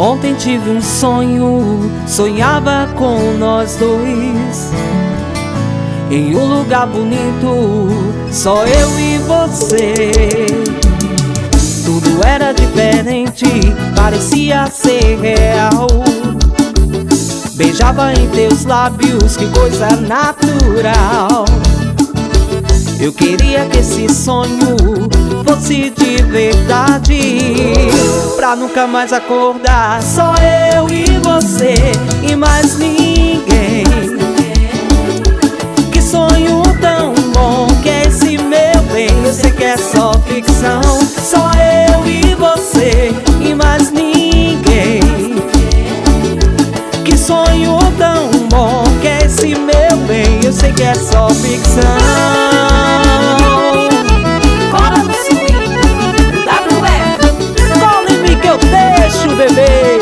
Ontem tive um sonho, sonhava com nós dois em um lugar bonito, só eu e você. Tudo era diferente, parecia ser real. Beijava em teus lábios, que coisa natural. Eu queria que esse sonho fosse de verdade, pra nunca mais acordar. Só eu e você e mais ninguém. Que sonho tão bom que é esse, meu bem. Eu sei que é só ficção. Só eu e você e mais ninguém. Que sonho tão bom que é esse, meu bem. Eu sei que é só ficção. Bebê.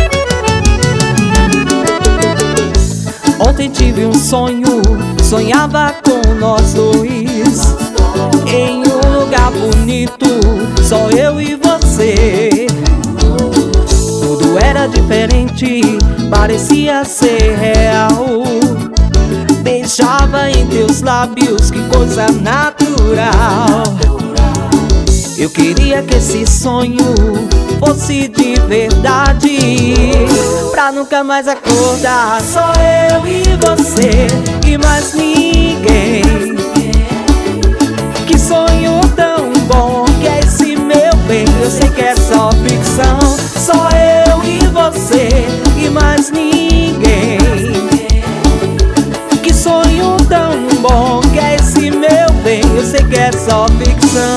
Ontem tive um sonho, sonhava com nós dois em um lugar bonito, só eu e você. Tudo era diferente, parecia ser real. Beijava em teus lábios, que coisa natural. Eu queria que esse sonho fosse de verdade, pra nunca mais acordar. Só eu e você e mais ninguém. Que sonho tão bom que é esse, meu bem. Eu sei que é só ficção. Só eu e você e mais ninguém. Que sonho tão bom que é esse, meu bem. Eu sei que é só ficção.